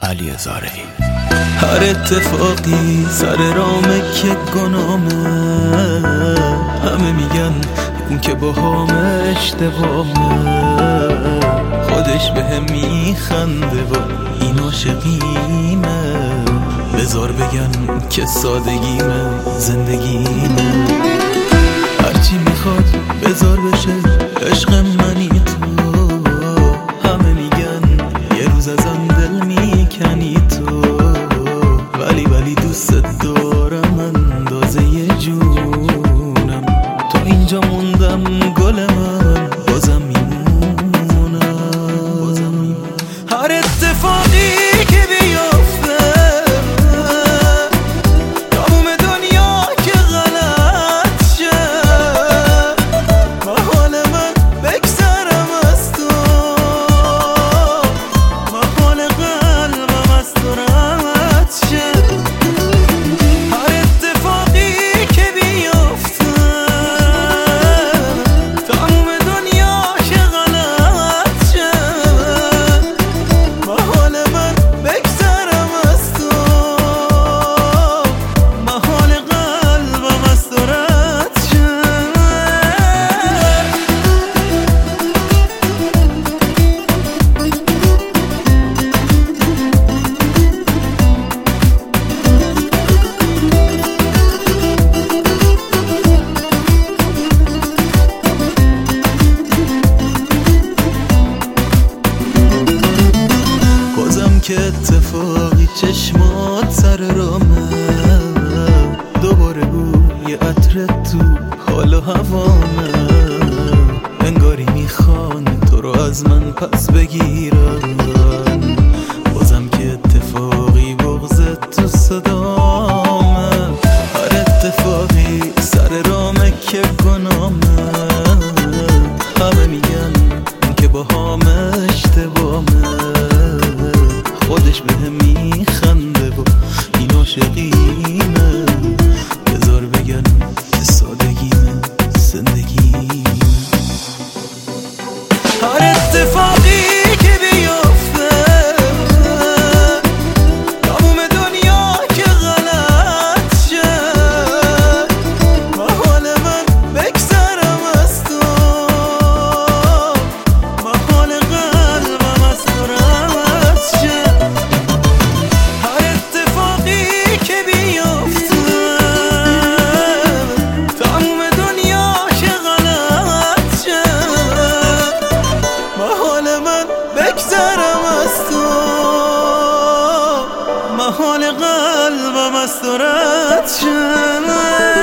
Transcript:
علی زارعی. هر اتفاقی سر رامه که گنامه، همه میگن اون که با همه اشتباهه، خودش به هم میخنده و این عاشقیمه. بذار بگن که سادگیمه زندگیمه، هرچی میخواد بذار بشه عشق منی تو. همه میگن یه روز ازم دل میکنی تو، ولی دوست دارم اندازه جونم. تو اینجا موندم گل من بازم میمونم. هر اتفاقی که بیافته تموم دنیا که غلط شه، محال من بگذرم از تو، محال قلبم از تو رد شه. هر اتفاقی که بیافته تموم دنیا که غلط شه، محال من بگذرم از تو، محال قلبم از تو رد شه. بازم که اتفاقی چشمات سر رامه، دوباره بوی عطر تو حال و هوامه، انگاری میخوان تو رو از من پس بگیرن. بازم که اتفاقی بغضت تو صدامه، هر اتفاقی سر رامه که گنامه، همه میگن که با همه اشتباهه، خودش به هم میخنده و این عاشقیمه. بذار بگن که سادگیمه زندگیمه. هر اتفاقی که بیافته تموم دنیا که غلط شه، محال من بگذرم از تو، محال قلبم از تو رد شه. هر اتفاقی که بیافته تموم دنیا که غلط شه، محال من بگذرم از تو، محال قلبم از تو رد شه.